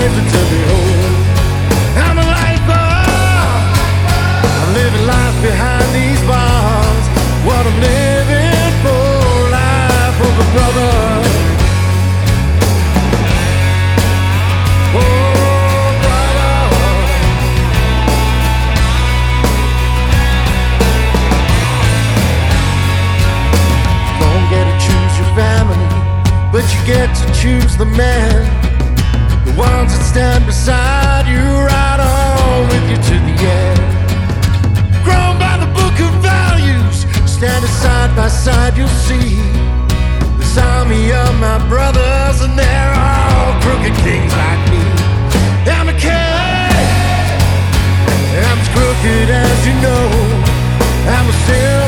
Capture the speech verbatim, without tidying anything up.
life to behold. I'm a lifer, I'm living life behind these bars. What I'm living for, life for the brother. But you get to choose the man, the ones that stand beside you, right on with you to the end. Grown by the book of values, standing side by side, you'll see this army of my brothers, and they're all crooked kings like me. I'm a king, I'm as crooked as you know. I'm a sinner.